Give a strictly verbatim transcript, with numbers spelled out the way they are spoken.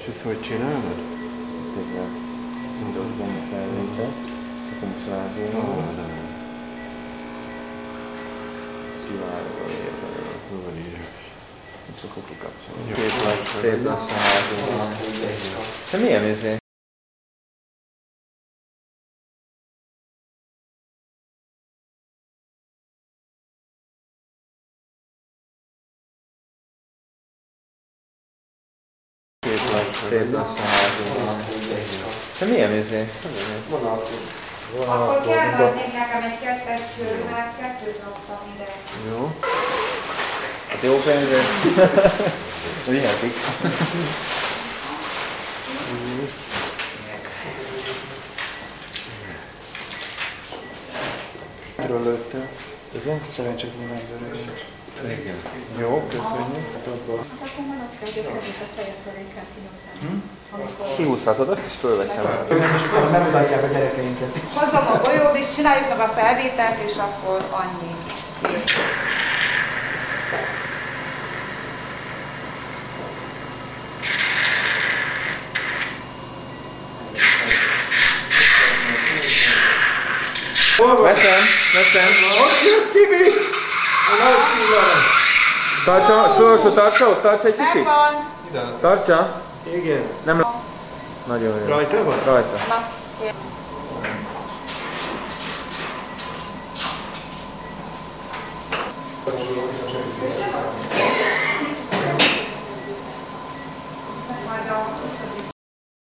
És ezt hogy csinálod? Ezzel indosban felvétel, akkor most rágóval. Szivárgóval érve. Hol írja? Csak akkor kikapcsolom. Szép lassan rágóval. Te milyen izé? Szép lassan rágóval. Te milyen izé? Akkor kell adnék nekem egy kettes sör, mert kettőt raktam ide. Jó. Hát jó pénzért. Vihetik. Erről lőttél? Igen? Szerencsét minden vörös. Igen. Jó, köszönjük. Hát akkor már azt kell, hogy a feje felé kell kinyomtani. Kihúzhatod, azt is fölveszem. Nem mutatják a gyerekeinket. Hozzam a golyót, és csináljuk meg a felvételt, és akkor annyi. Kész. Veszem, veszem. Most jött Tibi! A nagy pillanat. Tartsa, szólsó, tartsa ott, tartsa egy kicsit. Megvan. Tartsa. Igen. Nem. Nagyon jó. Rajta van? Rajta. Na, kész.